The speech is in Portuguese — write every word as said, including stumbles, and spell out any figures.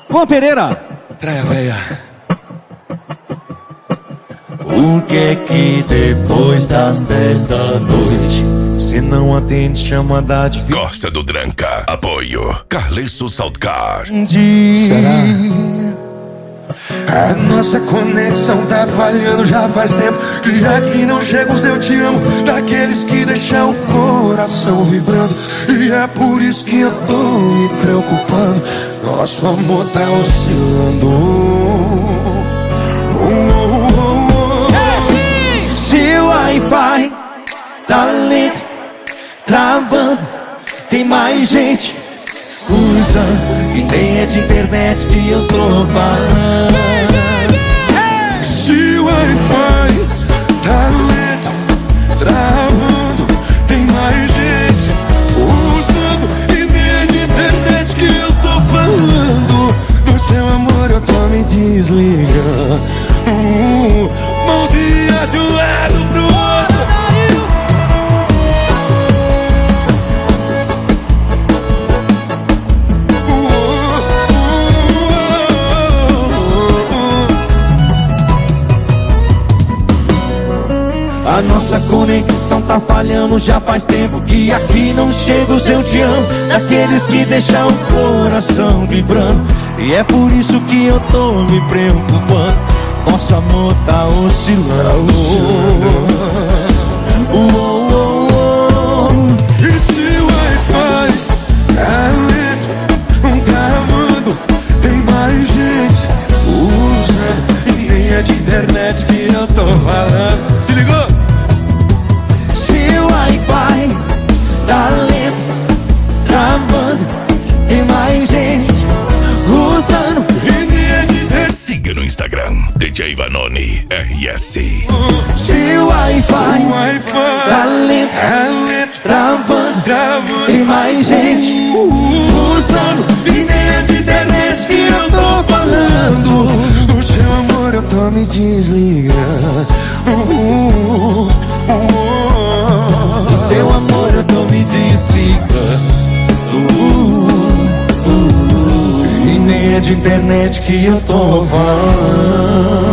Juan Pereira. Traia veia. Por que que depois das dez da noite cê não atende chamada de fi... Costa do Dranca. Apoio Carlesso Saltcar. Será? A nossa conexão tá falhando já faz tempo. Que aqui não chega os eu te amo, daqueles que deixam o coração vibrando. E é por isso que eu tô me preocupando. Nosso amor tá oscilando. Oh, oh, oh, oh. Se o Wi-Fi tá lento, travando, tem mais gente usando, e nem é de internet que eu tô falando. Se o Wi-Fi tá lento, travando, tem mais gente usando, e nem é de internet que eu tô falando. Do seu amor eu tô me desligando. uh, Mãozinha de um lado pro outro. A nossa conexão tá falhando já faz tempo. Que aqui não chega o seu te amo, daqueles que deixam o coração vibrando. E é por isso que eu tô me preocupando. Nosso amor tá oscilando. Oh, oh, oh. E se o Wi-Fi tá lento, travando, tem mais gente usando, e nem é de internet que eu tô falando. Se ligou? Se o Wi-Fi tá lento, travando, tem mais gente usando, e nem é de internet. Siga no Instagram D J Vanoni R S. se o Wi-Fi O Wi-Fi tá lento, tá lento, travando, travando, tem mais gente usando, e nem é de internet que eu tô falando. do seu amor eu tô me desligando. uh, uh, uh, Do seu amor eu tô me desligando. Uh, uh, E nem é de internet que eu tô falando.